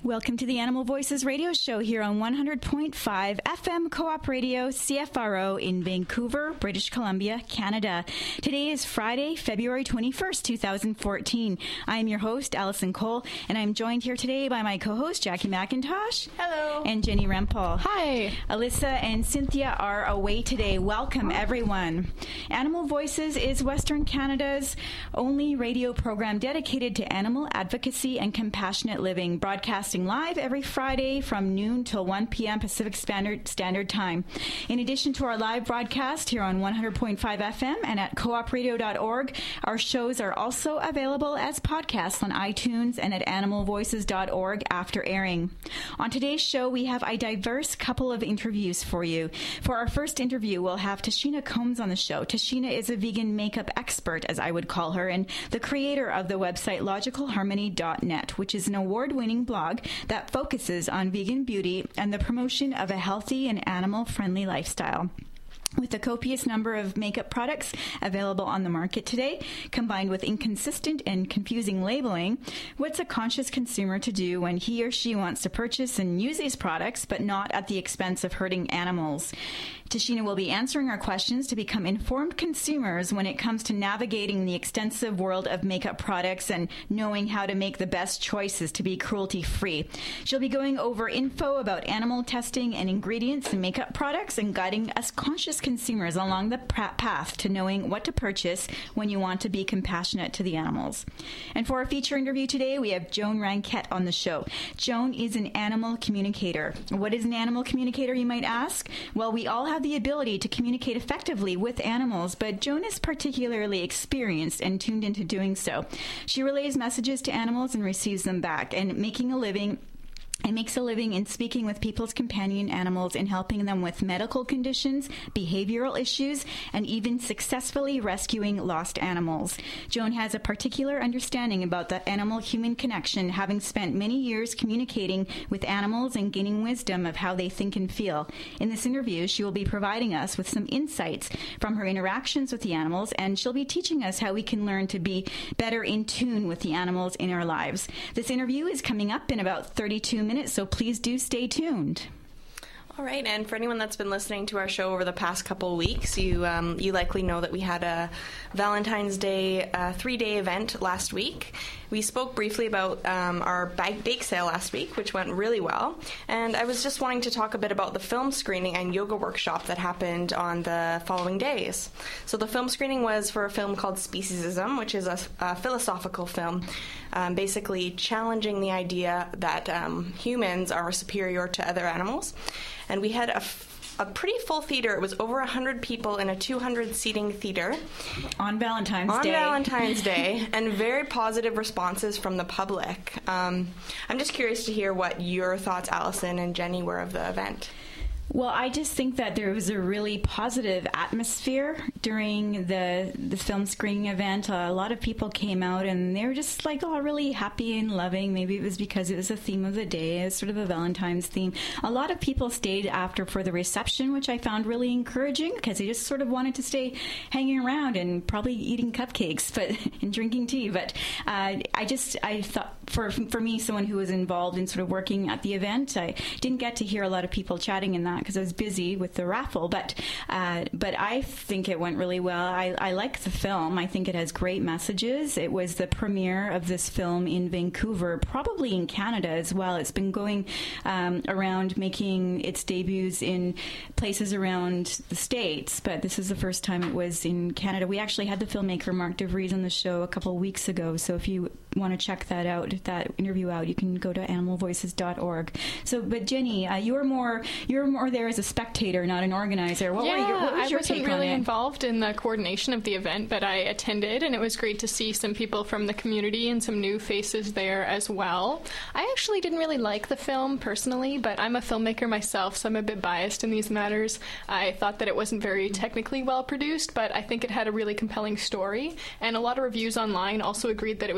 Welcome to the Animal Voices radio show here on 100.5 FM Co-op Radio, CFRO in Vancouver, British Columbia, Canada. Today is Friday, February 21st, 2014. I am your host, Allison Cole, and I'm joined here today by my co-host, Jackie McIntosh. Hello. And Jenny Rempel. Hi. Alyssa and Cynthia are away today. Welcome, everyone. Animal Voices is Western Canada's only radio program dedicated to animal advocacy and compassionate living, broadcasting live every Friday from noon till 1 p.m. Pacific Standard Time. In addition to our live broadcast here on 100.5 FM and at coopradio.org, our shows are also available as podcasts on iTunes and at animalvoices.org after airing. On today's show, we have a diverse couple of interviews for you. For our first interview, we'll have Tashina Combs on the show. Tashina is a vegan makeup expert, as I would call her, and the creator of the website logicalharmony.net, which is an award-winning blog that focuses on vegan beauty and the promotion of a healthy and animal-friendly lifestyle. With a copious number of makeup products available on the market today, combined with inconsistent and confusing labeling, what's a conscious consumer to do when he or she wants to purchase and use these products, but not at the expense of hurting animals? Tashina will be answering our questions to become informed consumers when it comes to navigating the extensive world of makeup products and knowing how to make the best choices to be cruelty-free. She'll be going over info about animal testing and ingredients in makeup products and guiding us conscious consumers along the path to knowing what to purchase when you want to be compassionate to the animals. And for our feature interview today, we have Joan Ranquet on the show. Joan is an animal communicator. What is an animal communicator, you might ask? Well, we all have the ability to communicate effectively with animals, but Joan is particularly experienced and tuned into doing so. She relays messages to animals and receives them back, and makes a living in speaking with people's companion animals and helping them with medical conditions, behavioral issues, and even successfully rescuing lost animals. Joan has a particular understanding about the animal-human connection, having spent many years communicating with animals and gaining wisdom of how they think and feel. In this interview, she will be providing us with some insights from her interactions with the animals, and she'll be teaching us how we can learn to be better in tune with the animals in our lives. This interview is coming up in about 32 minutes, so please do stay tuned. All right, and for anyone that's been listening to our show over the past couple of weeks, you likely know that we had a Valentine's Day 3-day event last week. We spoke briefly about our bake sale last week, which went really well, and I was just wanting to talk a bit about the film screening and yoga workshop that happened on the following days. So the film screening was for a film called Speciesism, which is a philosophical film, basically challenging the idea that humans are superior to other animals. And we had a pretty full theater. It was over 100 people in a 200-seating theater. On Valentine's Day, and very positive responses from the public. I'm just curious to hear what your thoughts, Allison and Jenny, were of the event. Well, I just think that there was a really positive atmosphere during the film screening event. A lot of people came out and they were just like all really happy and loving. Maybe it was because it was a theme of the day, it was sort of a Valentine's theme. A lot of people stayed after for the reception, which I found really encouraging because they just sort of wanted to stay hanging around and probably eating cupcakes and drinking tea. But I thought for me, someone who was involved in sort of working at the event, I didn't get to hear a lot of people chatting in that because I was busy with the raffle, but I think it went really well. I like the film. I think it has great messages. It was the premiere of this film in Vancouver, probably in Canada as well. It's been going around making its debuts in places around the States, but this is the first time it was in Canada. We actually had the filmmaker Mark DeVries on the show a couple of weeks ago, so if you want to check that interview out, you can go to animalvoices.org. So, but Jenny, you were more there as a spectator, not an organizer. What was your take on it? I wasn't really involved in the coordination of the event, but I attended, and it was great to see some people from the community and some new faces there as well. I actually didn't really like the film personally, but I'm a filmmaker myself, so I'm a bit biased in these matters. I thought that it wasn't very technically well produced, but I think it had a really compelling story, and a lot of reviews online also agreed that it was a really great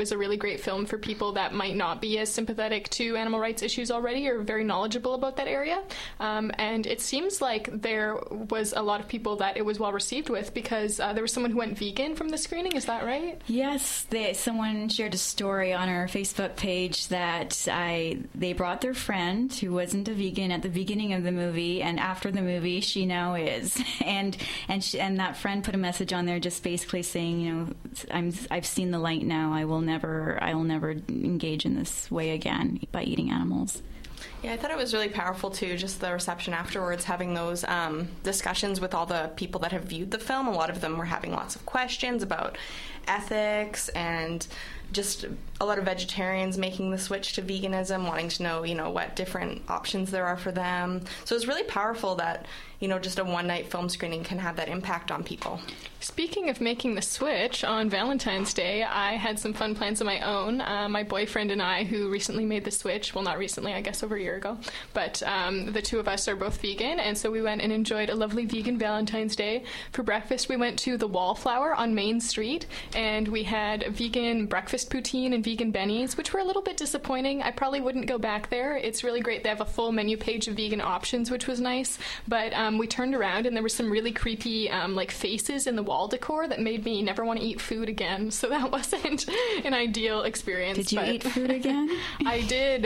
great film for people that might not be as sympathetic to animal rights issues already or very knowledgeable about that area. And it seems like there was a lot of people that it was well received with, because there was someone who went vegan from the screening. Is that right? Yes, someone shared a story on our Facebook page that they brought their friend who wasn't a vegan at the beginning of the movie, and after the movie she now is, and that friend put a message on there just basically saying, I've seen the light now. I will never engage in this way again by eating animals. Yeah, I thought it was really powerful, too, just the reception afterwards, having those discussions with all the people that have viewed the film. A lot of them were having lots of questions about ethics, and just a lot of vegetarians making the switch to veganism, wanting to know, what different options there are for them. So it's really powerful that, just a one-night film screening can have that impact on people. Speaking of making the switch, on Valentine's Day, I had some fun plans of my own. My boyfriend and I, who recently made the switch, well, not recently, I guess over a year ago, but the two of us are both vegan, and so we went and enjoyed a lovely vegan Valentine's Day. For breakfast, we went to the Wallflower on Main Street, and we had vegan breakfast poutine and vegan bennies, which were a little bit disappointing. I probably wouldn't go back there. It's really great. They have a full menu page of vegan options, which was nice, but we turned around and there were some really creepy faces in the wall decor that made me never want to eat food again, so that wasn't an ideal experience. Did you eat food again? I did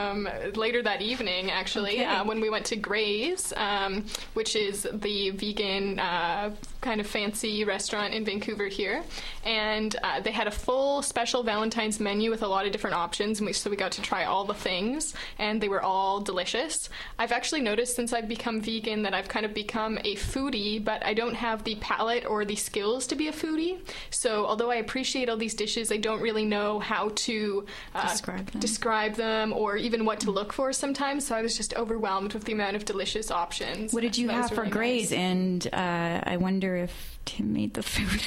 later that evening, actually, okay. When we went to Gray's, which is the vegan kind of fancy restaurant in Vancouver here, and they had a full special Valentine's menu with a lot of different options, and so we got to try all the things, and they were all delicious. I've actually noticed since I've become vegan that I've kind of become a foodie, but I don't have the palate or the skills to be a foodie. So although I appreciate all these dishes, I don't really know how to describe them or even what to look for sometimes. So I was just overwhelmed with the amount of delicious options. What did you have for Gray's? Nice. And I wonder if Tim made the food.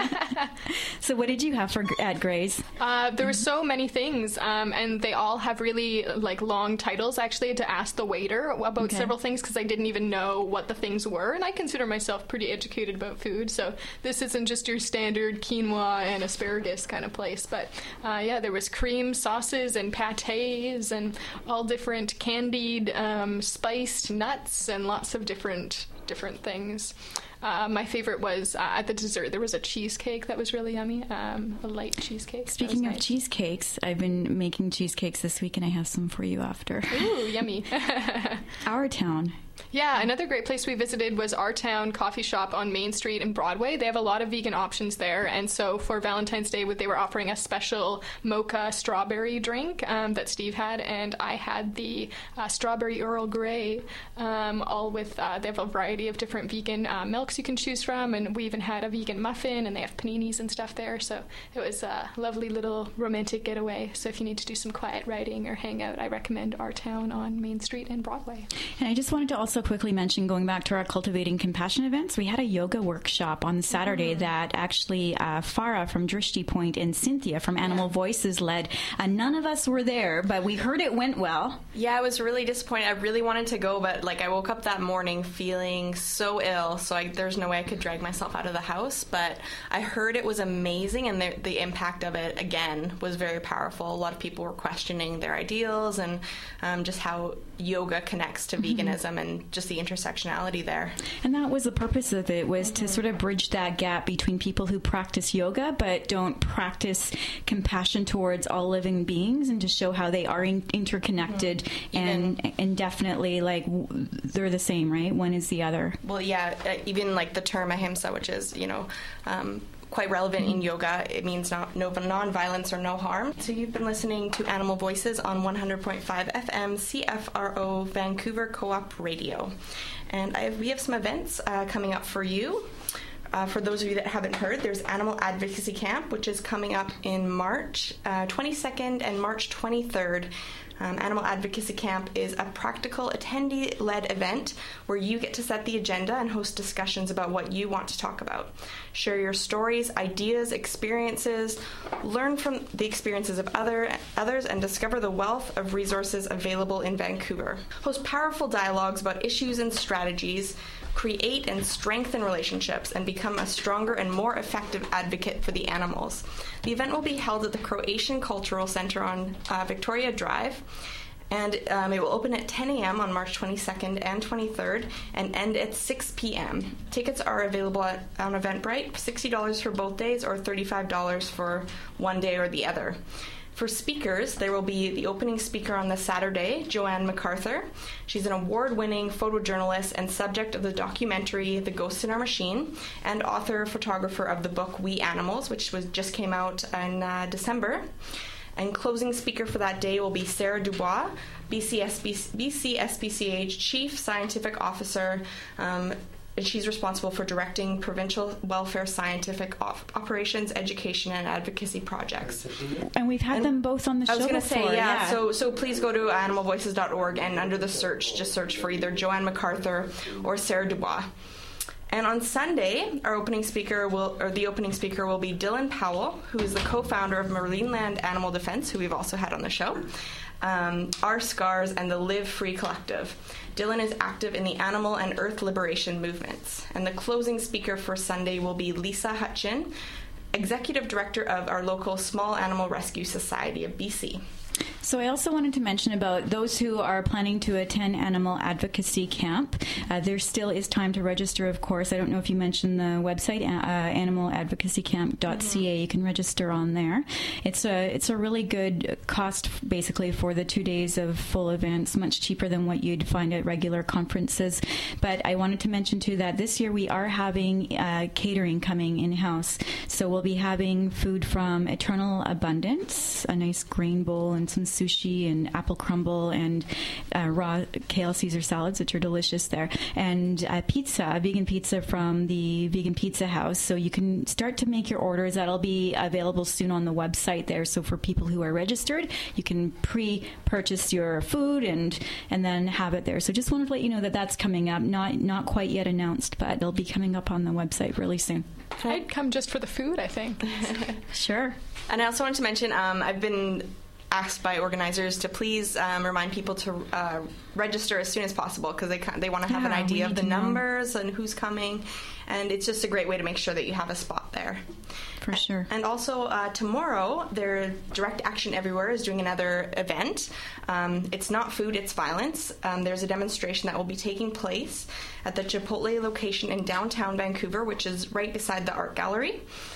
So what did you have at Gray's? There were so many things, and they all have really long titles. I actually had to ask the waiter about several things because I didn't even know what the things were, and I consider myself pretty educated about food, so this isn't just your standard quinoa and asparagus kind of place. But there was cream sauces and pâtés and all different candied spiced nuts and lots of different things. My favorite was at the dessert. There was a cheesecake that was really yummy, a light cheesecake. Speaking of cheesecakes, I've been making cheesecakes this week, and I have some for you after. Ooh, yummy. Our Town. Yeah, another great place we visited was Our Town Coffee Shop on Main Street in Broadway. They have a lot of vegan options there, and so for Valentine's Day, they were offering a special mocha strawberry drink that Steve had, and I had the strawberry Earl Grey, all with, they have a variety of different vegan milks you can choose from, and we even had a vegan muffin, and they have paninis and stuff there, so it was a lovely little romantic getaway. So if you need to do some quiet writing or hang out, I recommend Our Town on Main Street in Broadway. And I just wanted to also quickly mention, going back to our Cultivating Compassion events, we had a yoga workshop on Saturday that actually Farah from Drishti Point and Cynthia from Animal Voices led. None of us were there, but we heard it went well. Yeah, I was really disappointed. I really wanted to go, but I woke up that morning feeling so ill, so there's no way I could drag myself out of the house. But I heard it was amazing, and the impact of it, again, was very powerful. A lot of people were questioning their ideals and just how yoga connects to veganism and just the intersectionality there. And that was the purpose of it, was to sort of bridge that gap between people who practice yoga but don't practice compassion towards all living beings, and to show how they are interconnected and definitely they're the same, right? One is the other. Well, yeah, even the term ahimsa, which is, quite relevant in yoga. It means non-violence or no harm. So you've been listening to Animal Voices on 100.5 FM CFRO Vancouver Co-op Radio. And we have some events coming up for you. For those of you that haven't heard, there's Animal Advocacy Camp, which is coming up in March 22nd and March 23rd. Animal Advocacy Camp is a practical attendee-led event where you get to set the agenda and host discussions about what you want to talk about. Share your stories, ideas, experiences, learn from the experiences of others, and discover the wealth of resources available in Vancouver. Host powerful dialogues about issues and strategies create and strengthen relationships, and become a stronger and more effective advocate for the animals. The event will be held at the Croatian Cultural Center on Victoria Drive, and it will open at 10 a.m. on March 22nd and 23rd and end at 6 p.m. Tickets are available on Eventbrite, $60 for both days or $35 for one day or the other. For speakers, there will be the opening speaker on the Saturday, Joanne MacArthur. She's an award-winning photojournalist and subject of the documentary The Ghost in Our Machine, and author-photographer of the book We Animals, which just came out in December. And closing speaker for that day will be Sarah Dubois, BCSPCH Chief Scientific Officer. She's responsible for directing provincial welfare scientific operations, education, and advocacy projects. And we've had them both on the show before. I was going to say, yeah. So please go to animalvoices.org, and under the search, just search for either Joanne MacArthur or Sarah Dubois. And on Sunday, the opening speaker will be Dylan Powell, who is the co-founder of Marineland Animal Defense, who we've also had on the show, Our Scars, and the Live Free Collective. Dylan is active in the animal and earth liberation movements. And the closing speaker for Sunday will be Lisa Hutchin, Executive Director of our local Small Animal Rescue Society of BC. So I also wanted to mention about those who are planning to attend Animal Advocacy Camp. There still is time to register, of course. I don't know if you mentioned the website, animaladvocacycamp.ca. You can register on there. It's a really good cost, basically, for the 2 days of full events, much cheaper than what you'd find at regular conferences. But I wanted to mention, too, that this year we are having catering coming in-house. So we'll be having food from Eternal Abundance, a nice grain bowl and some sushi and apple crumble and raw kale Caesar salads, which are delicious there, and pizza, vegan pizza from the Vegan Pizza House. So you can start to make your orders. That'll be available soon on the website there. So for people who are registered, you can pre-purchase your food and then have it there. So just wanted to let you know that that's coming up. Not quite yet announced, but it'll be coming up on the website really soon. I'd come just for the food, I think. Sure. And I also wanted to mention, I've been asked by organizers to please remind people to register as soon as possible, because they want to have an idea of the numbers and who's coming, and it's just a great way to make sure that you have a spot there. For sure. And also tomorrow, their Direct Action Everywhere is doing another event. It's not food, it's violence. There's a demonstration that will be taking place at the Chipotle location in downtown Vancouver, which is right beside the art gallery.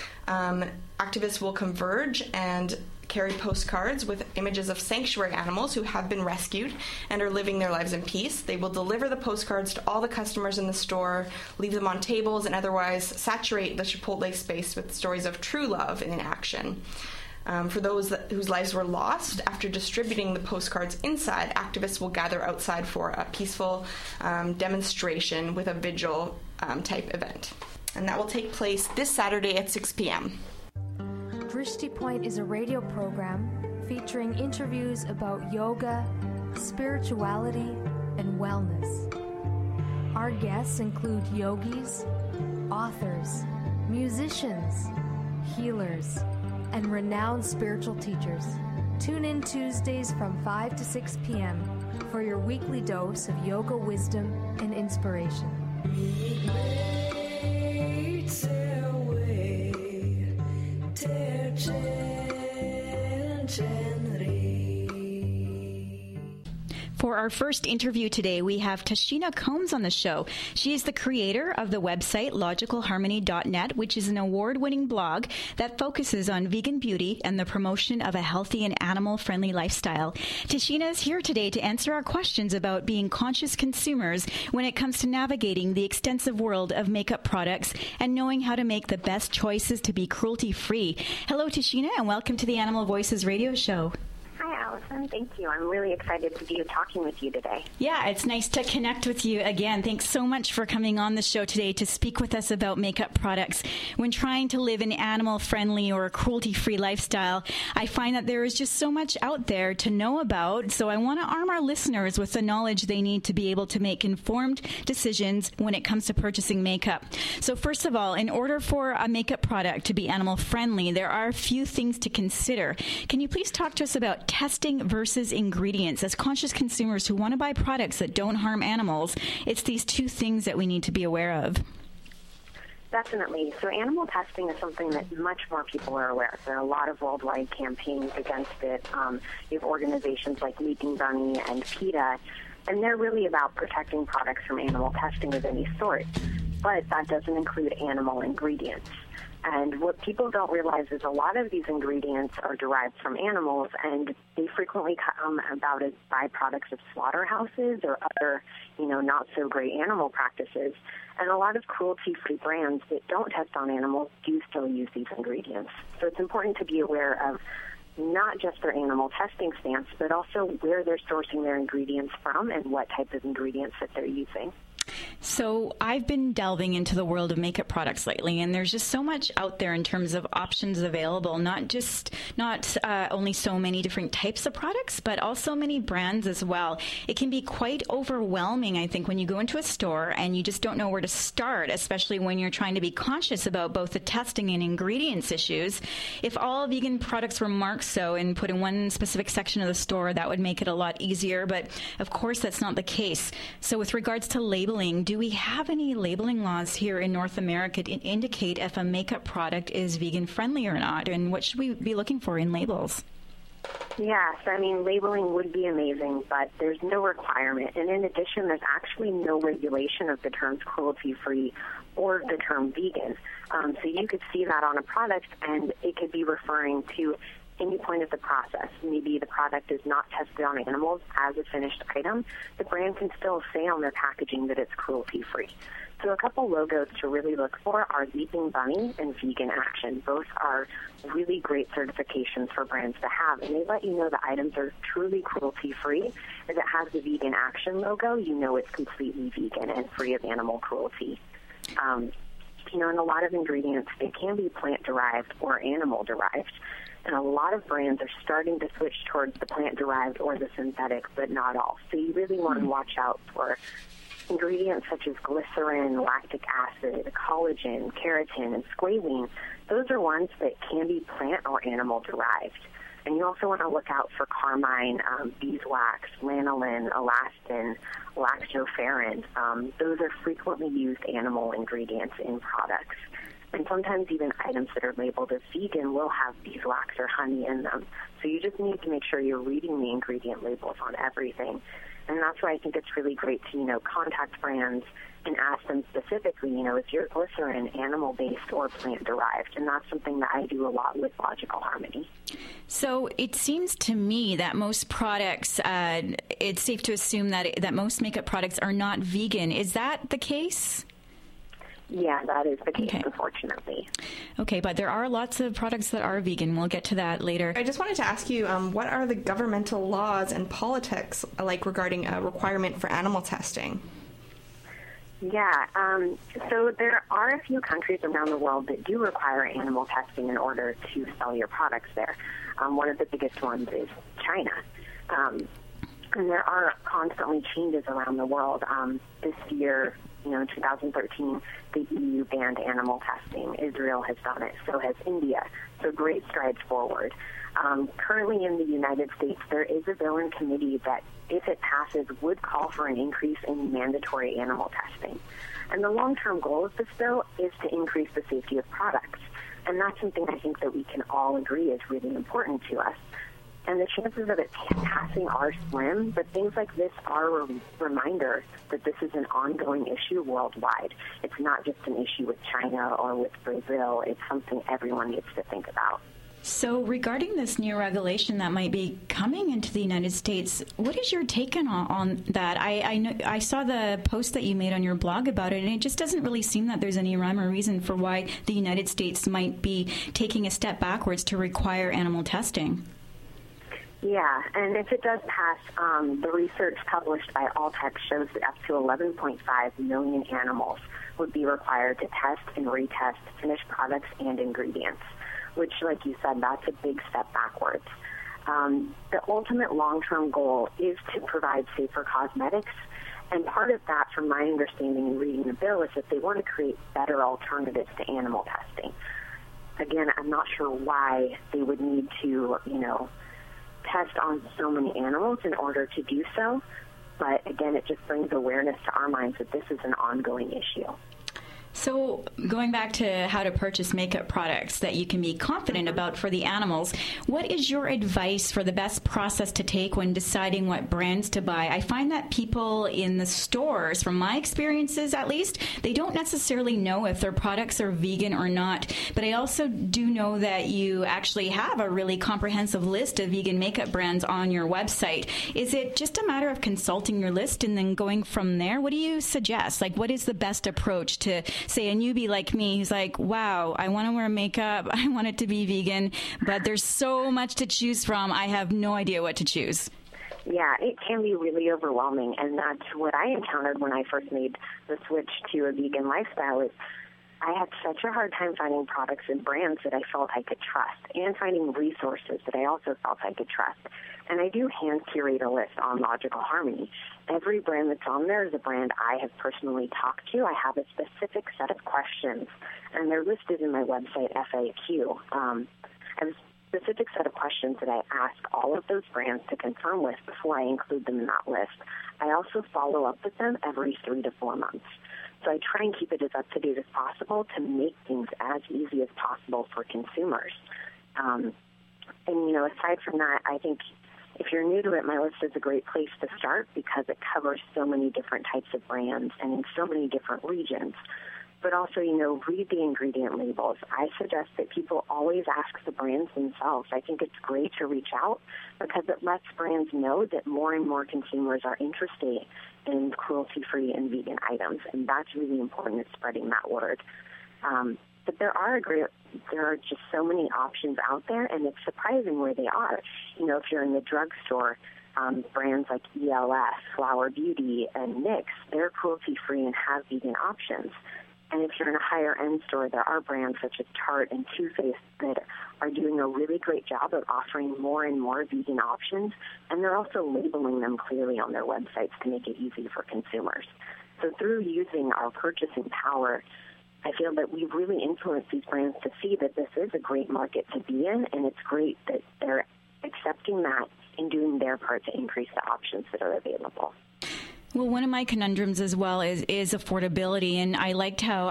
Activists will converge and carry postcards with images of sanctuary animals who have been rescued and are living their lives in peace. They will deliver the postcards to all the customers in the store, leave them on tables, and otherwise saturate the Chipotle space with stories of true love in action. For those whose lives were lost, after distributing the postcards inside, activists will gather outside for a peaceful demonstration with a vigil type event. And that will take place this Saturday at 6 p.m. Drishti Point is a radio program featuring interviews about yoga, spirituality, and wellness. Our guests include yogis, authors, musicians, healers, and renowned spiritual teachers. Tune in Tuesdays from 5 to 6 p.m. for your weekly dose of yoga wisdom and inspiration. For our first interview today, we have Tashina Combs on the show. She is the creator of the website logicalharmony.net, which is an award-winning blog that focuses on vegan beauty and the promotion of a healthy and animal-friendly lifestyle. Tashina is here today to answer our questions about being conscious consumers when it comes to navigating the extensive world of makeup products and knowing how to make the best choices to be cruelty-free. Hello, Tashina, and welcome to the Animal Voices radio show. Hi, Allison. Thank you. I'm really excited to be talking with you today. Yeah, it's nice to connect with you again. Thanks so much for coming on the show today to speak with us about makeup products. When trying to live an animal-friendly or cruelty-free lifestyle, I find that there is just so much out there to know about, so I want to arm our listeners with the knowledge they need to be able to make informed decisions when it comes to purchasing makeup. So first of all, in order for a makeup product to be animal-friendly, there are a few things to consider. Can you please talk to us about testing testing versus ingredients. As conscious consumers who want to buy products that don't harm animals, it's these two things that we need to be aware of. Definitely. So animal testing is something that much more people are aware of. There are a lot of worldwide campaigns against it. You have organizations like Leaping Bunny and PETA, and they're really about protecting products from animal testing of any sort. But that doesn't include animal ingredients. And what people don't realize is a lot of these ingredients are derived from animals, and they frequently come about as byproducts of slaughterhouses or other, not so great animal practices. And a lot of cruelty-free brands that don't test on animals do still use these ingredients. So it's important to be aware of not just their animal testing stance, but also where they're sourcing their ingredients from and what type of ingredients that they're using. So I've been delving into the world of makeup products lately, and there's just so much out there in terms of options available, not only so many different types of products, but also many brands as well. It can be quite overwhelming, I think, when you go into a store and you just don't know where to start, especially when you're trying to be conscious about both the testing and ingredients issues. If all vegan products were marked so and put in one specific section of the store, that would make it a lot easier, but of course that's not the case. So with regards to labeling, do we have any labeling laws here in North America to indicate if a makeup product is vegan friendly or not? And what should we be looking for in labels? Yes, labeling would be amazing, but there's no requirement. And in addition, there's actually no regulation of the terms cruelty-free or the term vegan. So you could see that on a product, and it could be referring to any point of the process. Maybe the product is not tested on animals as a finished item. The brand can still say on their packaging that it's cruelty-free. So a couple logos to really look for are Leaping Bunny and Vegan Action. Both are really great certifications for brands to have, and they let you know the items are truly cruelty-free. If it has the Vegan Action logo, you know it's completely vegan and free of animal cruelty. And a lot of ingredients, they can be plant-derived or animal-derived. And a lot of brands are starting to switch towards the plant-derived or the synthetic, but not all. So you really want to watch out for ingredients such as glycerin, lactic acid, collagen, keratin, and squalene. Those are ones that can be plant or animal-derived. And you also want to look out for carmine, beeswax, lanolin, elastin, lactoferrin. Those are frequently used animal ingredients in products. And sometimes even items that are labeled as vegan will have beeswax or honey in them. So you just need to make sure you're reading the ingredient labels on everything. And that's why I think it's really great to, contact brands and ask them specifically, is your glycerin animal-based or plant-derived? And that's something that I do a lot with Logical Harmony. So it seems to me that most products, it's safe to assume that most makeup products are not vegan. Is that the case? Yeah, that is the case, unfortunately. Okay, but there are lots of products that are vegan. We'll get to that later. I just wanted to ask you, what are the governmental laws and politics like regarding a requirement for animal testing? Yeah, so there are a few countries around the world that do require animal testing in order to sell your products there. One of the biggest ones is China. And there are constantly changes around the world. This year, in 2013, the EU banned animal testing. Israel has done it. So has India. So great strides forward. Currently in the United States, there is a bill in committee that, if it passes, would call for an increase in mandatory animal testing. And the long-term goal of this bill is to increase the safety of products. And that's something I think that we can all agree is really important to us. And the chances of it passing are slim, but things like this are a reminder that this is an ongoing issue worldwide. It's not just an issue with China or with Brazil. It's something everyone needs to think about. So regarding this new regulation that might be coming into the United States, what is your take on that? I saw the post that you made on your blog about it, and it just doesn't really seem that there's any rhyme or reason for why the United States might be taking a step backwards to require animal testing. Yeah, and if it does pass, the research published by Alltech shows that up to 11.5 million animals would be required to test and retest finished products and ingredients, which, like you said, that's a big step backwards. The ultimate long-term goal is to provide safer cosmetics, and part of that, from my understanding in reading the bill, is that they want to create better alternatives to animal testing. Again, I'm not sure why they would need to, test on so many animals in order to do so. But again, it just brings awareness to our minds that this is an ongoing issue. So going back to how to purchase makeup products that you can be confident about for the animals, what is your advice for the best process to take when deciding what brands to buy? I find that people in the stores, from my experiences at least, they don't necessarily know if their products are vegan or not. But I also do know that you actually have a really comprehensive list of vegan makeup brands on your website. Is it just a matter of consulting your list and then going from there? What do you suggest? Like, what is the best approach to, say, a newbie like me who's like, wow, I want to wear makeup, I want it to be vegan, but there's so much to choose from, I have no idea what to choose? Yeah, it can be really overwhelming, and that's what I encountered when I first made the switch to a vegan lifestyle. Is I had such a hard time finding products and brands that I felt I could trust, and finding resources that I also felt I could trust. And I do hand curate a list on Logical Harmony. Every brand that's on there is a brand I have personally talked to. I have a specific set of questions, and they're listed in my website, FAQ. I have a specific set of questions that I ask all of those brands to confirm with before I include them in that list. I also follow up with them every 3 to 4 months. So I try and keep it as up-to-date as possible to make things as easy as possible for consumers. And, you know, aside from that, I think if you're new to it, my list is a great place to start because it covers so many different types of brands and in so many different regions. But also, you know, read the ingredient labels. I suggest that people always ask the brands themselves. I think it's great to reach out because it lets brands know that more and more consumers are interested in cruelty-free and vegan items, and that's really important in spreading that word. But there are just so many options out there, and it's surprising where they are. You know, if you're in the drugstore, brands like ELF, Flower Beauty, and NYX, they're cruelty-free and have vegan options. And if you're in a higher-end store, there are brands such as Tarte and Too Faced that are doing a really great job of offering more and more vegan options, and they're also labeling them clearly on their websites to make it easy for consumers. So through using our purchasing power, I feel that we've really influenced these brands to see that this is a great market to be in, and it's great that they're accepting that and doing their part to increase the options that are available. Well, one of my conundrums as well is affordability, and I liked how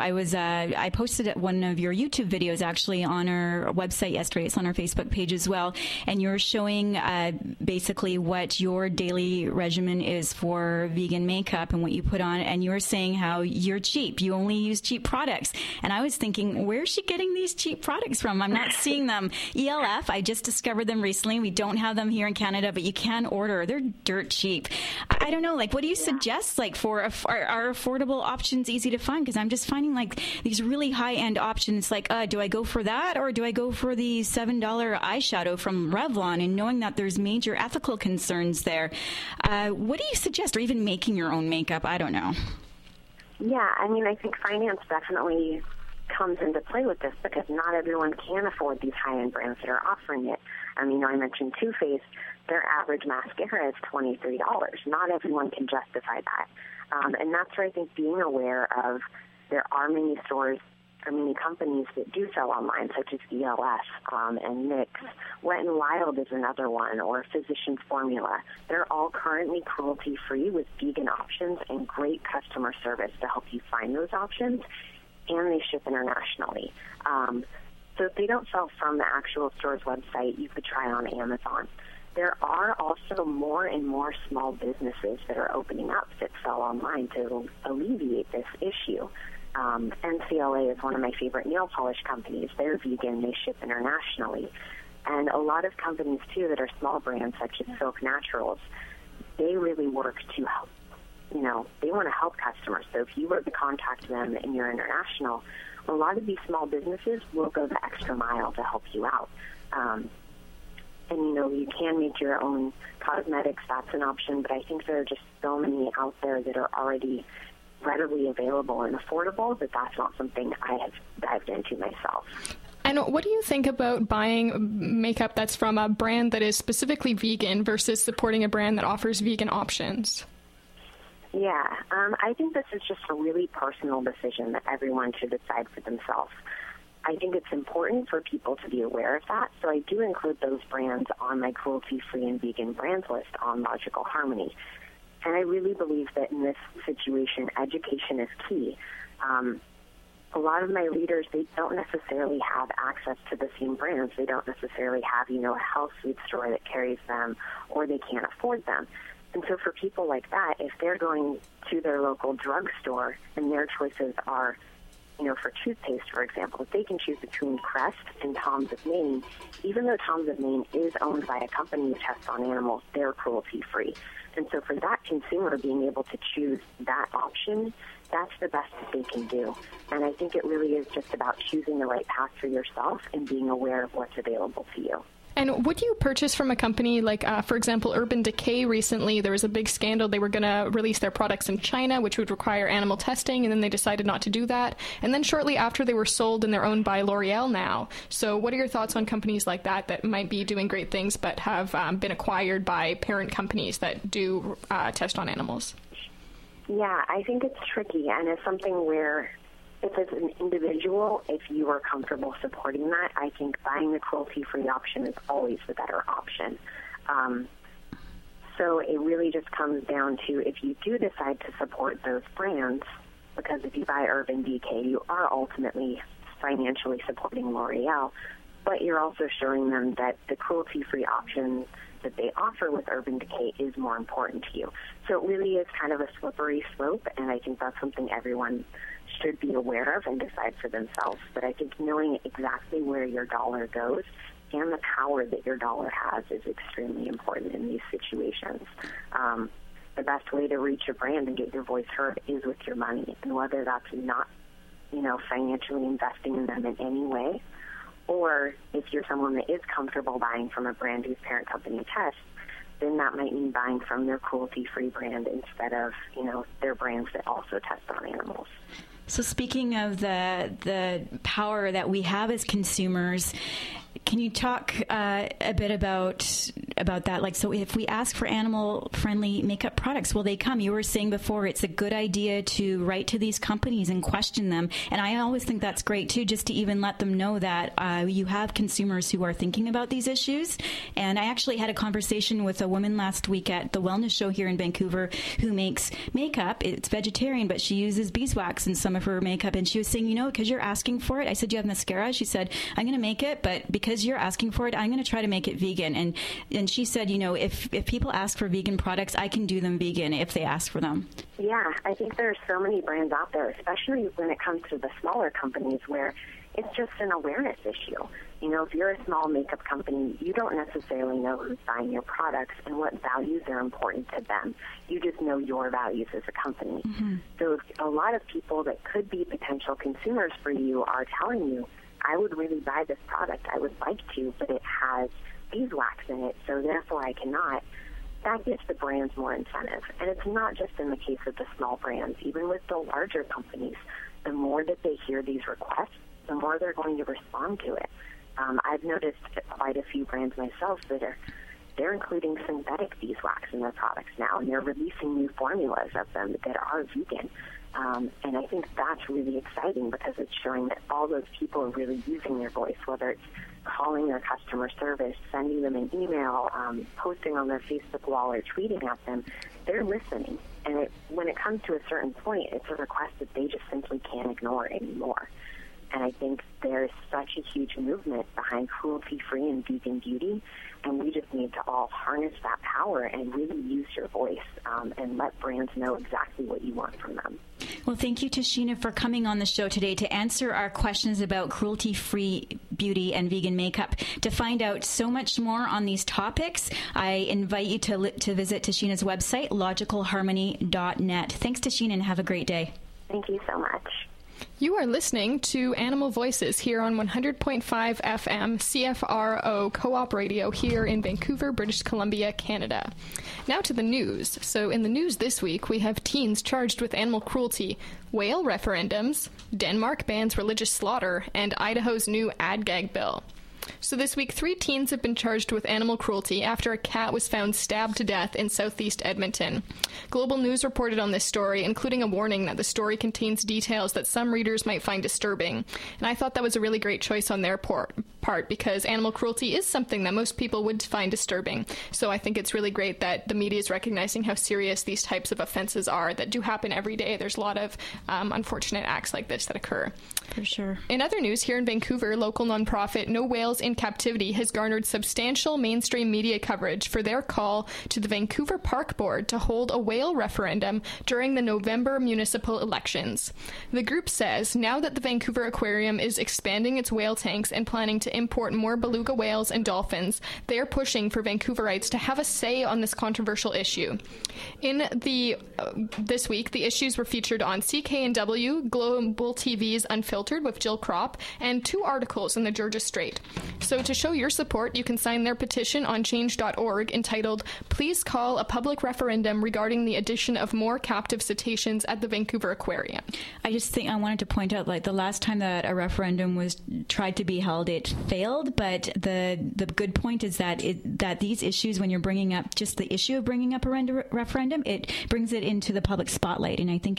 I posted one of your YouTube videos actually on our website yesterday. It's on our Facebook page as well, and you're showing basically what your daily regimen is for vegan makeup and what you put on, and you're saying how you're cheap. You only use cheap products, and I was thinking, where's she getting these cheap products from? I'm not seeing them. ELF, I just discovered them recently. We don't have them here in Canada, but you can order. They're dirt cheap. I don't know, like, what do you suggest, like, for are affordable options easy to find? Because I'm just finding, like, these really high-end options, like, do I go for that, or do I go for the $7 eyeshadow from Revlon, and knowing that there's major ethical concerns there? What do you suggest, or even making your own makeup? I don't know. Yeah, I mean, I think finance definitely comes into play with this because not everyone can afford these high-end brands that are offering it. I mean, I mentioned Too Faced. Their average mascara is $23. Not everyone can justify that. And that's where I think being aware of there are many stores or many companies that do sell online, such as ELF and NYX. Wet n Wild is another one, or Physicians Formula. They're all currently cruelty-free with vegan options and great customer service to help you find those options, and they ship internationally. So if they don't sell from the actual store's website, you could try on Amazon. There are also more and more small businesses that are opening up that sell online to alleviate this issue. NCLA is one of my favorite nail polish companies. They're vegan. They ship internationally. And a lot of companies, too, that are small brands, such as Silk Naturals, they really work to help. You know, they want to help customers. So if you were to contact them and you're international, a lot of these small businesses will go the extra mile to help you out. And, you know, you can make your own cosmetics. That's an option. But I think there are just so many out there that are already readily available and affordable that that's not something I have dived into myself. And what do you think about buying makeup that's from a brand that is specifically vegan versus supporting a brand that offers vegan options? Yeah, I think this is just a really personal decision that everyone should decide for themselves. I think it's important for people to be aware of that, so I do include those brands on my cruelty-free and vegan brands list on Logical Harmony. And I really believe that in this situation, education is key. A lot of my readers, they don't necessarily have access to the same brands. They don't necessarily have, a health food store that carries them, or they can't afford them. And so for people like that, if they're going to their local drugstore and their choices are, for toothpaste, for example, if they can choose between Crest and Tom's of Maine, even though Tom's of Maine is owned by a company who tests on animals, they're cruelty-free. And so for that consumer, being able to choose that option, that's the best that they can do. And I think it really is just about choosing the right path for yourself and being aware of what's available to you. And would you purchase from a company like, for example, Urban Decay recently? There was a big scandal. They were going to release their products in China, which would require animal testing, and then they decided not to do that. And then shortly after, they were sold and they're owned by L'Oreal now. So what are your thoughts on companies like that might be doing great things but have been acquired by parent companies that do test on animals? Yeah, I think it's tricky, and it's something where if as an individual, if you are comfortable supporting that, I think buying the cruelty-free option is always the better option. So it really just comes down to if you do decide to support those brands, because if you buy Urban Decay, you are ultimately financially supporting L'Oreal, but you're also showing them that the cruelty-free option that they offer with Urban Decay is more important to you. So it really is kind of a slippery slope, and I think that's something everyone should be aware of and decide for themselves. But I think knowing exactly where your dollar goes and the power that your dollar has is extremely important in these situations. The best way to reach a brand and get your voice heard is with your money, and whether that's not, financially investing in them in any way, or if you're someone that is comfortable buying from a brand whose parent company tests, then that might mean buying from their cruelty-free brand instead of, their brands that also test on animals. So speaking of the power that we have as consumers, can you talk a bit about that? Like, so if we ask for animal-friendly makeup products, will they come? You were saying before it's a good idea to write to these companies and question them. And I always think that's great, too, just to even let them know that you have consumers who are thinking about these issues. And I actually had a conversation with a woman last week at the wellness show here in Vancouver who makes makeup. It's vegetarian, but she uses beeswax in some of her makeup. And she was saying, because you're asking for it. I said, you have mascara? She said, I'm going to make it, but because you're asking for it, I'm going to try to make it vegan. And she said, if people ask for vegan products, I can do them vegan if they ask for them. Yeah, I think there's so many brands out there, especially when it comes to the smaller companies where it's just an awareness issue. If you're a small makeup company, you don't necessarily know who's buying your products and what values are important to them. You just know your values as a company. Mm-hmm. So a lot of people that could be potential consumers for you are telling you, I would really buy this product. I would like to, but it has beeswax in it, so therefore I cannot. That gives the brands more incentive. And it's not just in the case of the small brands. Even with the larger companies, the more that they hear these requests, the more they're going to respond to it. I've noticed quite a few brands myself that they're including synthetic beeswax in their products now, and they're releasing new formulas of them that are vegan. And I think that's really exciting because it's showing that all those people are really using their voice, whether it's calling their customer service, sending them an email, posting on their Facebook wall, or tweeting at them. They're listening. And when it comes to a certain point, it's a request that they just simply can't ignore anymore. And I think there's such a huge movement behind cruelty-free and vegan beauty, and we just need to all harness that power and really use your voice and let brands know exactly what you want from them. Well, thank you, Tashina, for coming on the show today to answer our questions about cruelty-free beauty and vegan makeup. To find out so much more on these topics, I invite you to visit Tashina's website, logicalharmony.net. Thanks, Tashina, and have a great day. Thank you so much. You are listening to Animal Voices here on 100.5 FM CFRO Co-op Radio here in Vancouver, British Columbia, Canada. Now to the news. So in the news this week, we have teens charged with animal cruelty, whale referendums, Denmark bans religious slaughter, and Idaho's new ag-gag bill. So this week, 3 teens have been charged with animal cruelty after a cat was found stabbed to death in southeast Edmonton. Global News reported on this story, including a warning that the story contains details that some readers might find disturbing. And I thought that was a really great choice on their part because animal cruelty is something that most people would find disturbing. So I think it's really great that the media is recognizing how serious these types of offenses are that do happen every day. There's a lot of unfortunate acts like this that occur. For sure. In other news, here in Vancouver, local nonprofit No Whales in Captivity has garnered substantial mainstream media coverage for their call to the Vancouver Park Board to hold a whale referendum during the November municipal elections. The group says now that the Vancouver Aquarium is expanding its whale tanks and planning to import more beluga whales and dolphins, they are pushing for Vancouverites to have a say on this controversial issue. In this week, the issues were featured on CKNW, Global TV's Unfiltered with Jill Kropp, and 2 articles in the Georgia Strait. So to show your support, you can sign their petition on change.org entitled "Please Call a Public Referendum Regarding the Addition of More Captive Cetaceans at the Vancouver Aquarium." I just think I wanted to point out, like, the last time that a referendum was tried to be held, it failed, but the good point is that that these issues, when you're bringing up just the issue of bringing up a referendum, it brings it into the public spotlight, and I think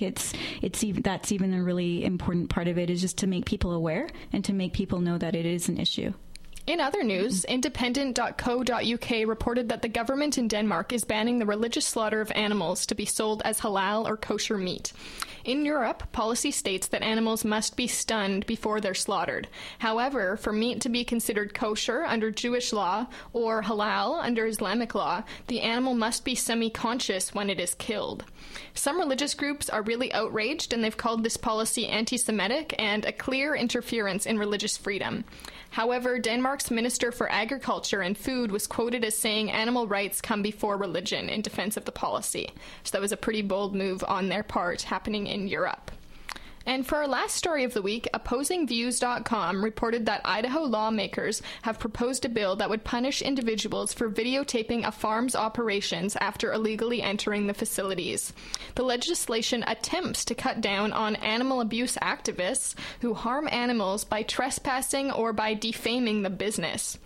that's even a really important part of it, is just to make people aware and to make people know that it is an issue. In other news, independent.co.uk reported that the government in Denmark is banning the religious slaughter of animals to be sold as halal or kosher meat. In Europe, policy states that animals must be stunned before they're slaughtered. However, for meat to be considered kosher under Jewish law or halal under Islamic law, the animal must be semi-conscious when it is killed. Some religious groups are really outraged, and they've called this policy anti-Semitic and a clear interference in religious freedom. However, Denmark's Minister for Agriculture and Food was quoted as saying animal rights come before religion in defense of the policy. So that was a pretty bold move on their part happening in Europe. And for our last story of the week, OpposingViews.com reported that Idaho lawmakers have proposed a bill that would punish individuals for videotaping a farm's operations after illegally entering the facilities. The legislation attempts to cut down on animal abuse activists who harm animals by trespassing or by defaming the business.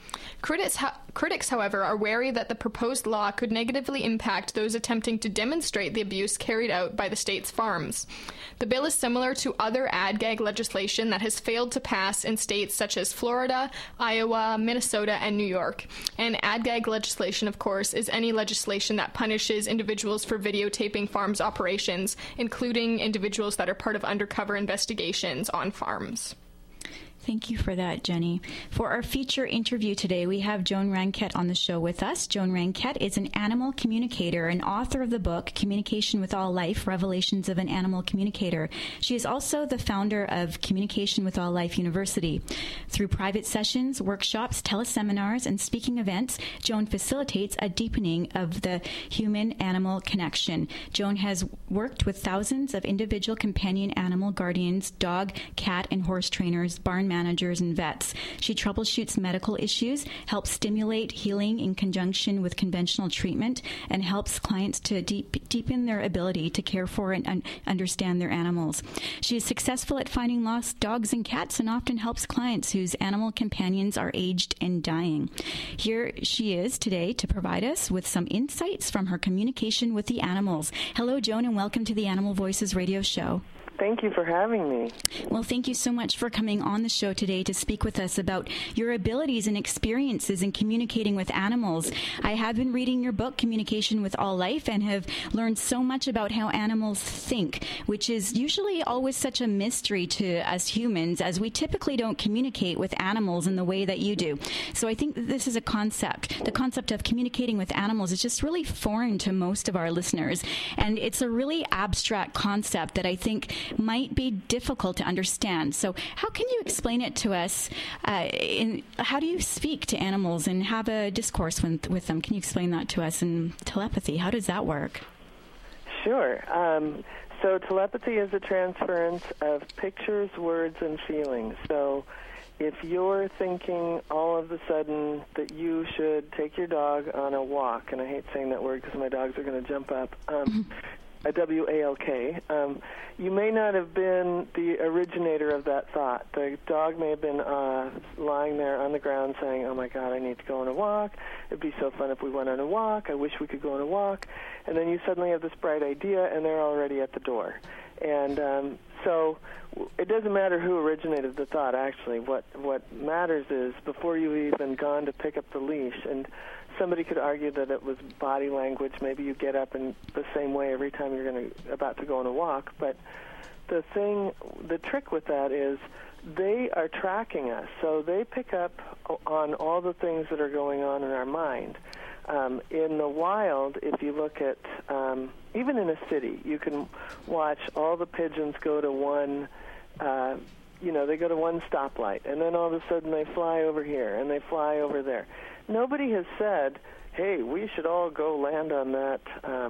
Critics, however, are wary that the proposed law could negatively impact those attempting to demonstrate the abuse carried out by the state's farms. The bill is similar to other ag-gag legislation that has failed to pass in states such as Florida, Iowa, Minnesota, and New York. And ag-gag legislation, of course, is any legislation that punishes individuals for videotaping farms' operations, including individuals that are part of undercover investigations on farms. Thank you for that, Jenny. For our feature interview today, we have Joan Ranquet on the show with us. Joan Ranquet is an animal communicator and author of the book, Communication with All Life, Revelations of an Animal Communicator. She is also the founder of Communication with All Life University. Through private sessions, workshops, teleseminars, and speaking events, Joan facilitates a deepening of the human-animal connection. Joan has worked with thousands of individual companion animal guardians, dog, cat, and horse trainers, barn managers, and vets. She troubleshoots medical issues, helps stimulate healing in conjunction with conventional treatment, and helps clients to deepen their ability to care for and understand their animals. She is successful at finding lost dogs and cats and often helps clients whose animal companions are aged and dying. Here she is today to provide us with some insights from her communication with the animals. Hello, Joan, and welcome to the Animal Voices radio show. Thank you for having me. Well, thank you so much for coming on the show today to speak with us about your abilities and experiences in communicating with animals. I have been reading your book, Communication with All Life, and have learned so much about how animals think, which is usually always such a mystery to us humans, as we typically don't communicate with animals in the way that you do. So I think that this is a concept. The concept of communicating with animals is just really foreign to most of our listeners, and it's a really abstract concept that I think might be difficult to understand. So how can you explain it to us? How do you speak to animals and have a discourse with them? Can you explain that to us in telepathy? How does that work? Sure. So telepathy is a transference of pictures, words, and feelings. So if you're thinking all of a sudden that you should take your dog on a walk, and I hate saying that word because my dogs are going to jump up, a W-A-L-K. You may not have been the originator of that thought. The dog may have been lying there on the ground saying, oh, my God, I need to go on a walk. It'd be so fun if we went on a walk. I wish we could go on a walk. And then you suddenly have this bright idea, and they're already at the door. And so it doesn't matter who originated the thought, actually. What matters is before you've even gone to pick up the leash, and somebody could argue that it was body language. Maybe you get up in the same way every time you're about to go on a walk. But the trick with that is they are tracking us. So they pick up on all the things that are going on in our mind. In the wild, if you look at, even in a city, you can watch all the pigeons go to one, they go to one stoplight, and then all of a sudden they fly over here, and they fly over there. Nobody has said, hey, we should all go land on that,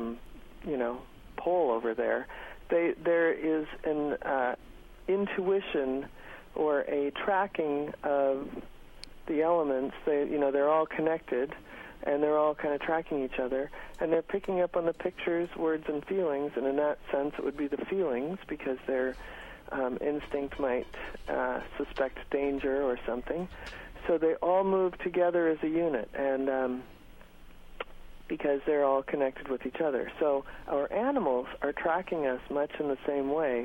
pole over there. There is an intuition or a tracking of the elements. They're all connected, and they're all kind of tracking each other, and they're picking up on the pictures, words, and feelings, and in that sense it would be the feelings, because their instinct might suspect danger or something. So they all move together as a unit, and because they're all connected with each other. So our animals are tracking us much in the same way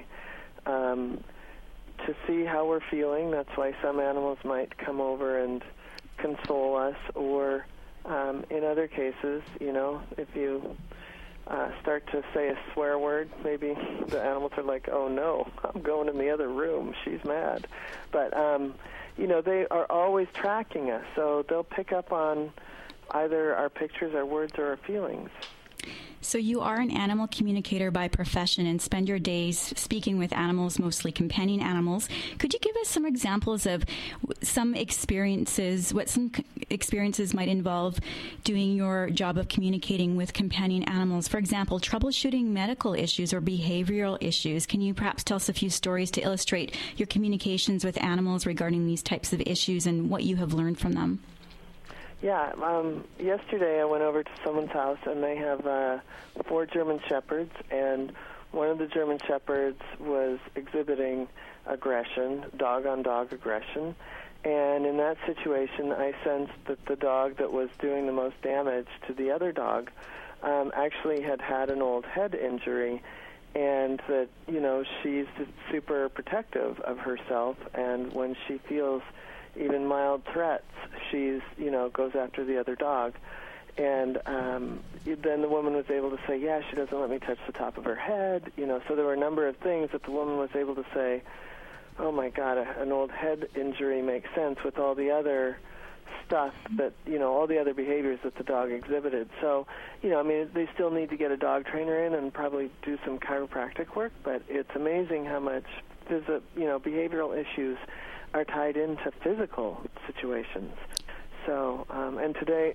to see how we're feeling. That's why some animals might come over and console us, or in other cases, if you start to say a swear word, maybe the animals are like, oh no, I'm going in the other room, she's mad. But, they are always tracking us, so they'll pick up on either our pictures, our words, or our feelings. So you are an animal communicator by profession and spend your days speaking with animals, mostly companion animals. Could you give us some examples of some experiences might involve doing your job of communicating with companion animals? For example, troubleshooting medical issues or behavioral issues. Can you perhaps tell us a few stories to illustrate your communications with animals regarding these types of issues and what you have learned from them? Yeah, yesterday I went over to someone's house, and they have 4 German Shepherds, and one of the German Shepherds was exhibiting aggression, dog-on-dog aggression, and in that situation I sensed that the dog that was doing the most damage to the other dog actually had an old head injury, and that, she's super protective of herself, and when she feels even mild threats, she's, goes after the other dog. And then the woman was able to say, yeah, she doesn't let me touch the top of her head. So there were a number of things that the woman was able to say, oh, my God, an old head injury makes sense with all the other stuff that, all the other behaviors that the dog exhibited. So, they still need to get a dog trainer in and probably do some chiropractic work, but it's amazing how much behavioral issues are tied into physical situations. So, and today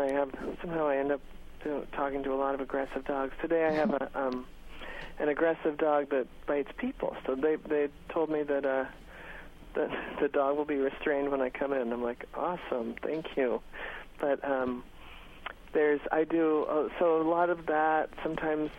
I end up talking to a lot of aggressive dogs. Today I have an aggressive dog that bites people. So they told me that the dog will be restrained when I come in. I'm like, awesome, thank you. But so a lot of that. Sometimes,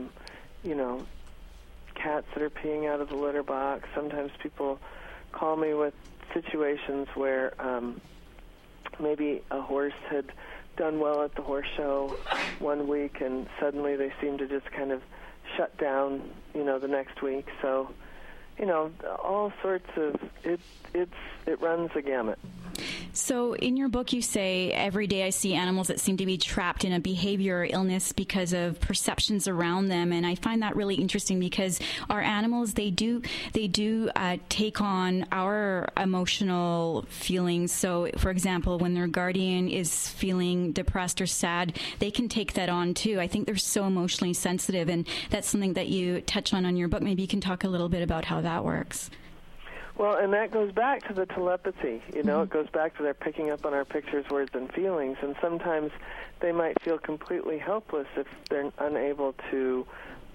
cats that are peeing out of the litter box. Sometimes people call me with situations where maybe a horse had done well at the horse show one week, and suddenly they seem to just kind of shut down, the next week. So, all sorts of it runs the gamut. So in your book, you say, every day I see animals that seem to be trapped in a behavior or illness because of perceptions around them. And I find that really interesting because our animals, they do take on our emotional feelings. So, for example, when their guardian is feeling depressed or sad, they can take that on too. I think they're so emotionally sensitive, and that's something that you touch on your book. Maybe you can talk a little bit about how that works. Well, and that goes back to the telepathy. It goes back to their picking up on our pictures, words, and feelings. And sometimes they might feel completely helpless if they're unable to,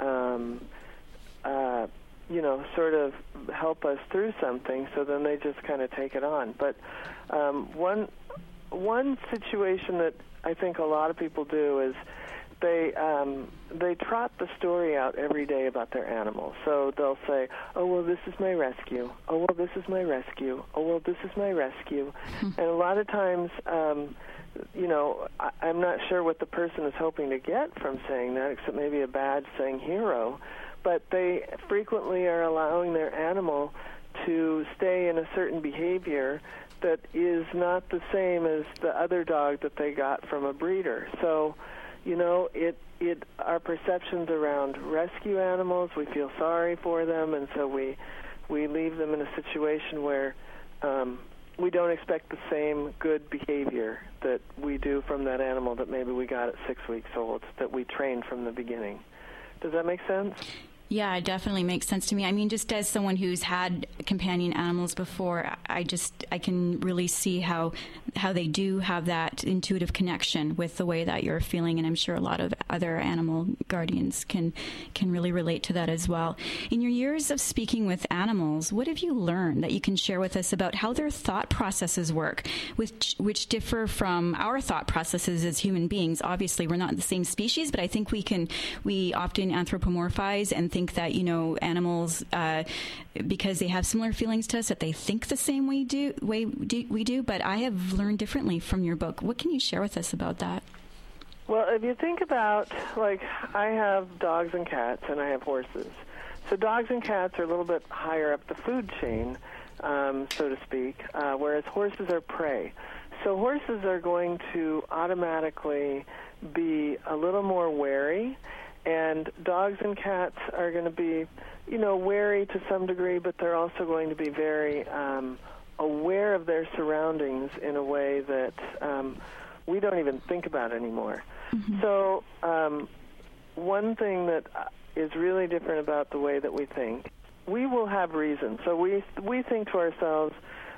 sort of help us through something. So then they just kind of take it on. But one situation that I think a lot of people do is they trot the story out every day about their animal. So they'll say, "Oh, well, this is my rescue. Oh, well, this is my rescue. Oh, well, this is my rescue." And a lot of times, I'm not sure what the person is hoping to get from saying that, except maybe a badge saying hero. But they frequently are allowing their animal to stay in a certain behavior that is not the same as the other dog that they got from a breeder. So, our perceptions around rescue animals, we feel sorry for them, and so we leave them in a situation where we don't expect the same good behavior that we do from that animal that maybe we got at 6 weeks old, that we trained from the beginning. Does that make sense? Yeah, it definitely makes sense to me. I mean, just as someone who's had companion animals before, I can really see how they do have that intuitive connection with the way that you're feeling, and I'm sure a lot of other animal guardians can really relate to that as well. In your years of speaking with animals, what have you learned that you can share with us about how their thought processes work, which differ from our thought processes as human beings? Obviously, we're not the same species, but I think we often anthropomorphize and think that, animals, because they have similar feelings to us, that they think the same way we do. But I have learned differently from your book. What can you share with us about that? Well, if you think about, I have dogs and cats, and I have horses. So dogs and cats are a little bit higher up the food chain, so to speak, whereas horses are prey. So horses are going to automatically be a little more wary, and dogs and cats are going to be, wary to some degree, but they're also going to be very aware of their surroundings in a way that we don't even think about anymore. Mm-hmm. So one thing that is really different about the way that we think, we will have reasons. So we think to ourselves,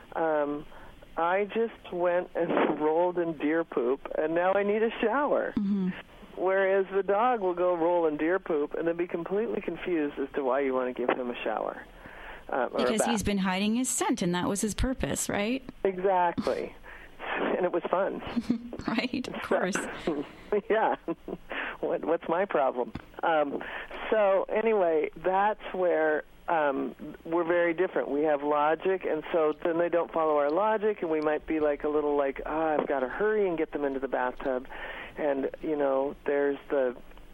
I just went and rolled in deer poop, and now I need a shower. Mm-hmm. Whereas the dog will go roll in deer poop and then be completely confused as to why you want to give him a shower. Because he's been hiding his scent, and that was his purpose, right? Exactly. And it was fun. Right, of course. Yeah. What's my problem? So anyway, that's where we're very different. We have logic, and so then they don't follow our logic, and we might be like a little I've got to hurry and get them into the bathtub. And, there's the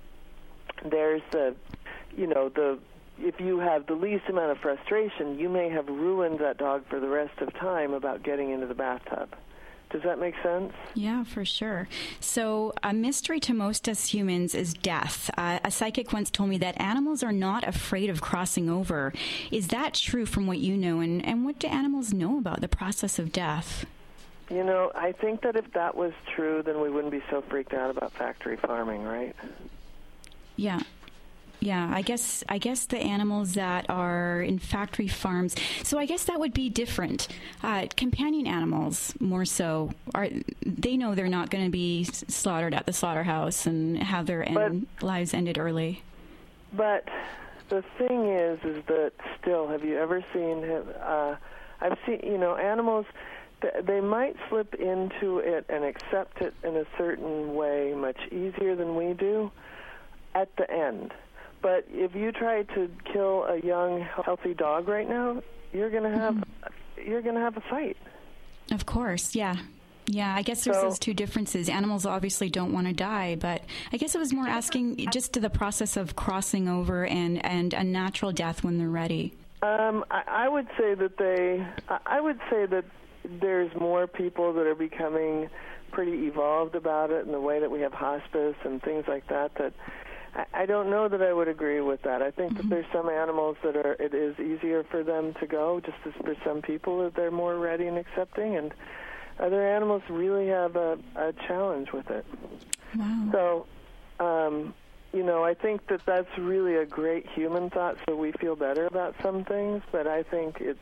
if you have the least amount of frustration, you may have ruined that dog for the rest of time about getting into the bathtub. Does that make sense? Yeah, for sure. So a mystery to most us humans is death. A psychic once told me that animals are not afraid of crossing over. Is that true from what you know? And what do animals know about the process of death? I think that if that was true, then we wouldn't be so freaked out about factory farming, right? Yeah. Yeah, I guess the animals that are in factory farms, so I guess that would be different. Companion animals, more so, they know they're not going to be slaughtered at the slaughterhouse and have their lives ended early. But the thing is that still, have you ever seen, I've seen, animals, they might slip into it and accept it in a certain way much easier than we do at the end. But if you try to kill a young, healthy dog right now, you're going to have a fight. Of course, yeah. Yeah, I guess there's those two differences. Animals obviously don't want to die, but I guess it was more asking just to the process of crossing over and a natural death when they're ready. I would say that there's more people that are becoming pretty evolved about it in the way that we have hospice and things like that I don't know that I would agree with that. I think that there's some animals that it is easier for them to go, just as for some people that they're more ready and accepting, and other animals really have a challenge with it. Wow. So, I think that that's really a great human thought, so we feel better about some things, but I think it's,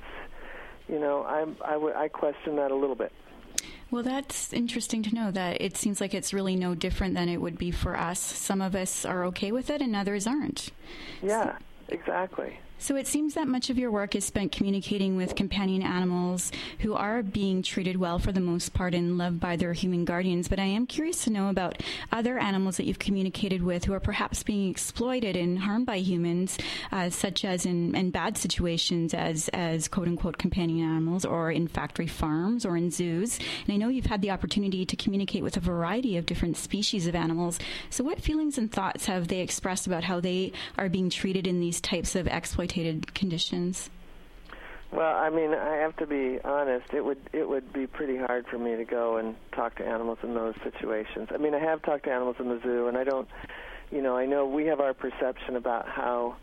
I question that a little bit. Well, that's interesting to know that it seems like it's really no different than it would be for us. Some of us are okay with it and others aren't. Yeah, exactly. So it seems that much of your work is spent communicating with companion animals who are being treated well for the most part and loved by their human guardians. But I am curious to know about other animals that you've communicated with who are perhaps being exploited and harmed by humans, such as in bad situations as quote-unquote companion animals, or in factory farms or in zoos. And I know you've had the opportunity to communicate with a variety of different species of animals. So what feelings and thoughts have they expressed about how they are being treated in these types of exploitative conditions? Well, I mean, I have to be honest. It would be pretty hard for me to go and talk to animals in those situations. I mean, I have talked to animals in the zoo, and I don't, I know we have our perception about how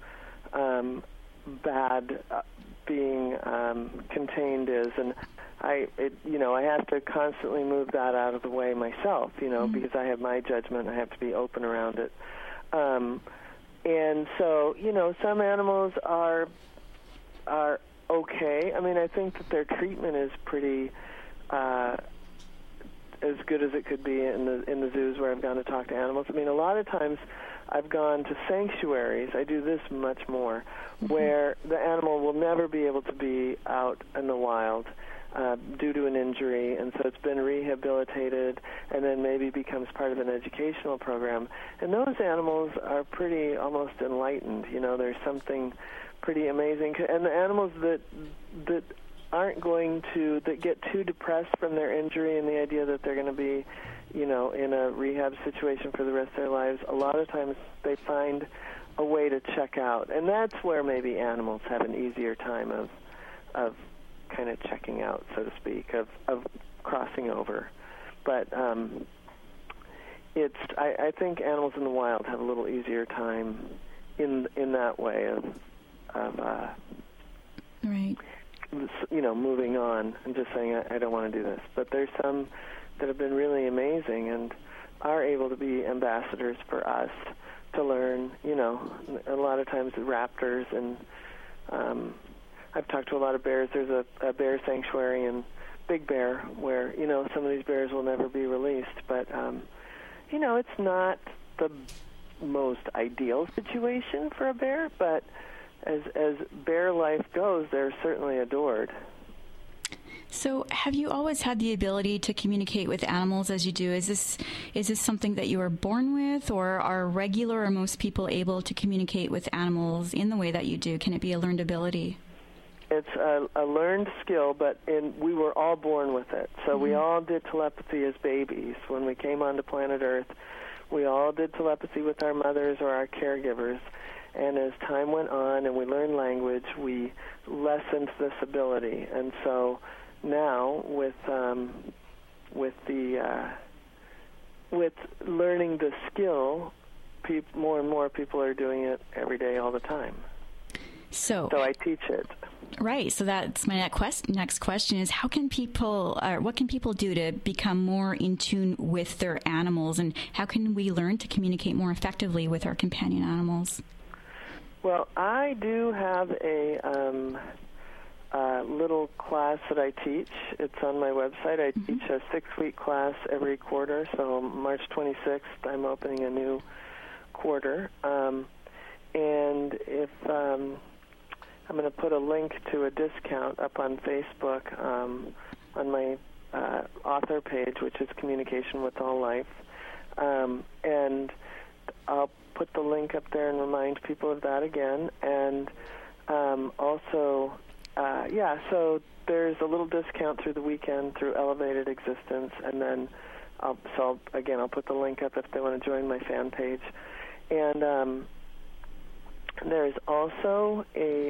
bad being contained is, and I have to constantly move that out of the way myself, because I have my judgment. I have to be open around it. And so, some animals are okay. I mean, I think that their treatment is pretty as good as it could be in the zoos where I've gone to talk to animals. I mean, a lot of times I've gone to sanctuaries. I do this much more, where the animal will never be able to be out in the wild due to an injury, and so it's been rehabilitated and then maybe becomes part of an educational program. And those animals are pretty almost enlightened. There's something pretty amazing. And the animals that aren't going to, that get too depressed from their injury and the idea that they're going to be, in a rehab situation for the rest of their lives, a lot of times they find a way to check out. And that's where maybe animals have an easier time of kind of checking out, so to speak, of crossing over. But I think animals in the wild have a little easier time in that way of right. Moving on and just saying, I don't want to do this. But there's some that have been really amazing and are able to be ambassadors for us to learn, a lot of times the raptors, and I've talked to a lot of bears. There's a bear sanctuary in Big Bear where, some of these bears will never be released. But, it's not the most ideal situation for a bear, but as bear life goes, they're certainly adored. So have you always had the ability to communicate with animals as you do? Is this something that you were born with, or are regular or most people able to communicate with animals in the way that you do? Can it be a learned ability? It's a learned skill, but we were all born with it. So we all did telepathy as babies. When we came onto planet Earth, we all did telepathy with our mothers or our caregivers. And as time went on and we learned language, we lessened this ability. And so now with learning the skill, more and more people are doing it every day, all the time. So I teach it. Right. So that's my next question is, what can people do to become more in tune with their animals, and how can we learn to communicate more effectively with our companion animals? Well, I do have a little class that I teach. It's on my website. I teach a 6-week class every quarter. So March 26th, I'm opening a new quarter. And if I'm going to put a link to a discount up on Facebook on my author page, which is Communication with All Life. And I'll put the link up there and remind people of that again. And also, so there's a little discount through the weekend through Elevated Existence. And then I'll put the link up if they want to join my fan page. And there's also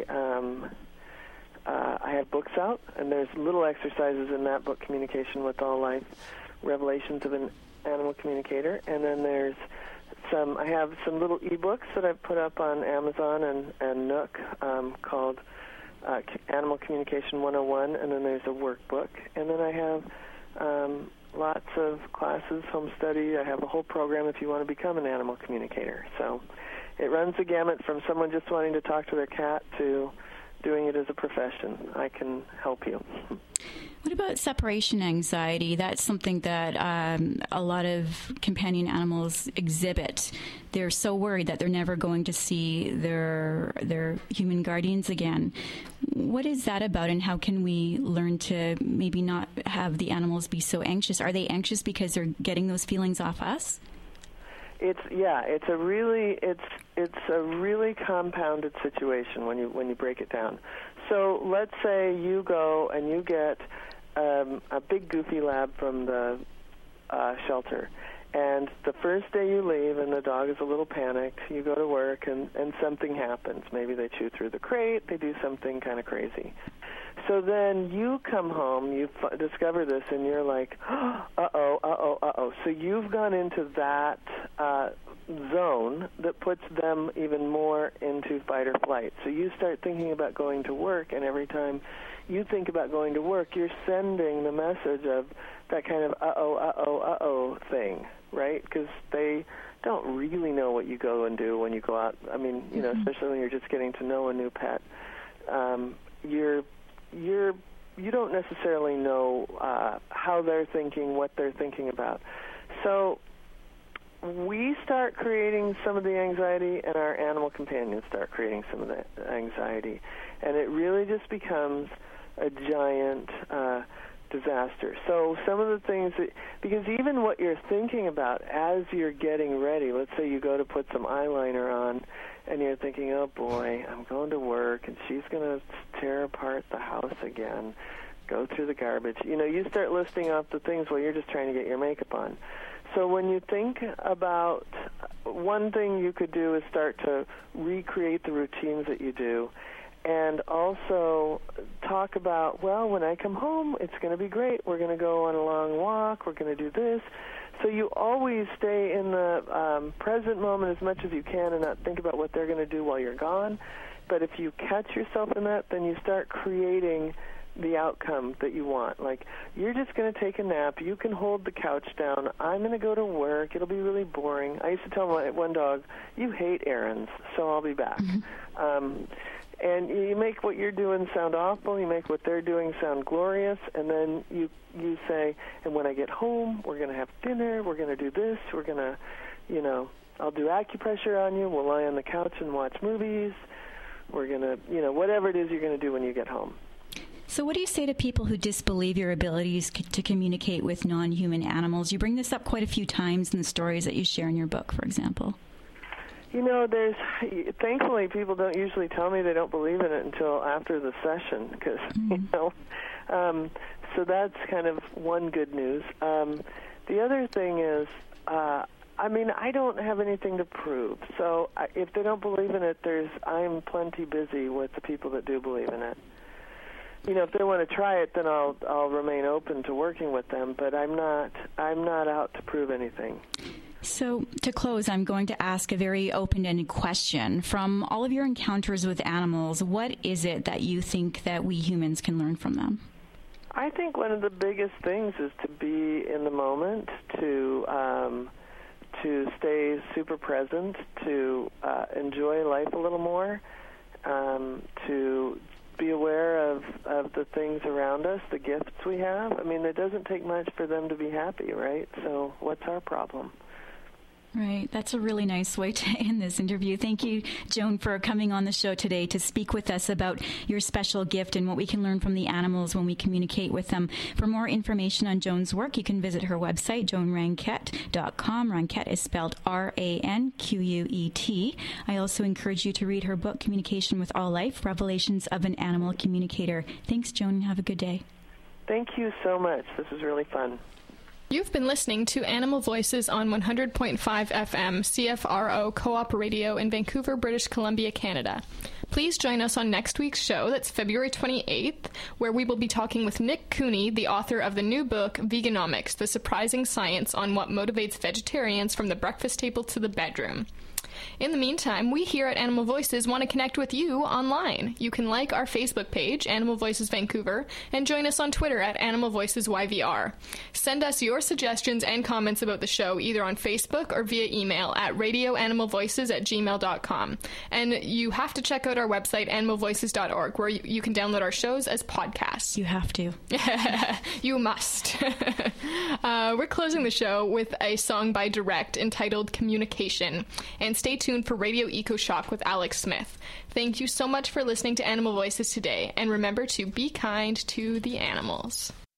I have books out, and there's little exercises in that book, Communication with All Life, Revelations of an Animal Communicator. And then I have some little ebooks that I've put up on Amazon and Nook called Animal Communication 101, and then there's a workbook. And then I have lots of classes, home study. I have a whole program if you want to become an animal communicator. So it runs the gamut from someone just wanting to talk to their cat to doing it as a profession. I can help you. What about separation anxiety? That's something that a lot of companion animals exhibit. They're so worried that they're never going to see their human guardians again. What is that about, and how can we learn to maybe not have the animals be so anxious? Are they anxious because they're getting those feelings off us? It's a really compounded situation when you break it down. So let's say you go and you get a big goofy lab from the shelter, and the first day you leave and the dog is a little panicked, you go to work and something happens. Maybe they chew through the crate, they do something kind of crazy. So then you come home, you discover this, and you're like, uh-oh. So you've gone into that zone that puts them even more into fight or flight. So you start thinking about going to work, and every time you think about going to work, you're sending the message of that kind of uh-oh thing, right? Because they don't really know what you go and do when you go out. I mean, you know, especially when you're just getting to know a new pet. You don't necessarily know how they're thinking, what they're thinking about. So we start creating some of the anxiety, and our animal companions start creating some of the anxiety. And it really just becomes a giant disaster. So some of the things because even what you're thinking about as you're getting ready, let's say you go to put some eyeliner on, and you're thinking, oh boy, I'm going to work, and she's going to tear apart the house again, go through the garbage. You know, you start listing off the things while you're just trying to get your makeup on. So when you think about, one thing you could do is start to recreate the routines that you do, and also talk about, well, when I come home, it's going to be great. We're going to go on a long walk. We're going to do this. So you always stay in the present moment as much as you can and not think about what they're going to do while you're gone. But if you catch yourself in that, then you start creating the outcome that you want. Like, you're just going to take a nap. You can hold the couch down. I'm going to go to work. It'll be really boring. I used to tell my one dog, you hate errands, so I'll be back. And you make what you're doing sound awful. You make what they're doing sound glorious. And then you say, and when I get home, we're going to have dinner. We're going to do this. We're going to, you know, I'll do acupressure on you. We'll lie on the couch and watch movies. We're going to, you know, whatever it is you're going to do when you get home. So what do you say to people who disbelieve your abilities to communicate with non-human animals? You bring this up quite a few times in the stories that you share in your book, for example. You know, thankfully people don't usually tell me they don't believe in it until after the session, because, you know, so that's kind of one good news. The other thing is, I mean, I don't have anything to prove. So if they don't believe in it, I'm plenty busy with the people that do believe in it. You know, if they want to try it, then I'll remain open to working with them, but I'm not out to prove anything. So, to close, I'm going to ask a very open-ended question. From all of your encounters with animals, what is it that you think that we humans can learn from them? I think one of the biggest things is to be in the moment, to stay super present, to enjoy life a little more, to be aware of the things around us, the gifts we have. I mean, it doesn't take much for them to be happy, right? So what's our problem? Right. That's a really nice way to end this interview. Thank you, Joan, for coming on the show today to speak with us about your special gift and what we can learn from the animals when we communicate with them. For more information on Joan's work, you can visit her website, joanranquet.com. Ranquet is spelled R-A-N-Q-U-E-T. I also encourage you to read her book, Communication with All Life, Revelations of an Animal Communicator. Thanks, Joan, and have a good day. Thank you so much. This was really fun. You've been listening to Animal Voices on 100.5 FM CFRO Co-op Radio in Vancouver, British Columbia, Canada. Please join us on next week's show, that's February 28th, where we will be talking with Nick Cooney, the author of the new book, Veganomics, The Surprising Science on What Motivates Vegetarians from the Breakfast Table to the Bedroom. In the meantime, we here at Animal Voices want to connect with you online. You can like our Facebook page, Animal Voices Vancouver, and join us on Twitter at Animal Voices YVR. Send us your suggestions and comments about the show either on Facebook or via email at radioanimalvoices@gmail.com. And you have to check out our website, animalvoices.org, where you can download our shows as podcasts. You have to. You must. We're closing the show with a song by Direct entitled Communication. And stay tuned for Radio Eco Shock with Alex Smith. Thank you so much for listening to Animal Voices today. And remember to be kind to the animals.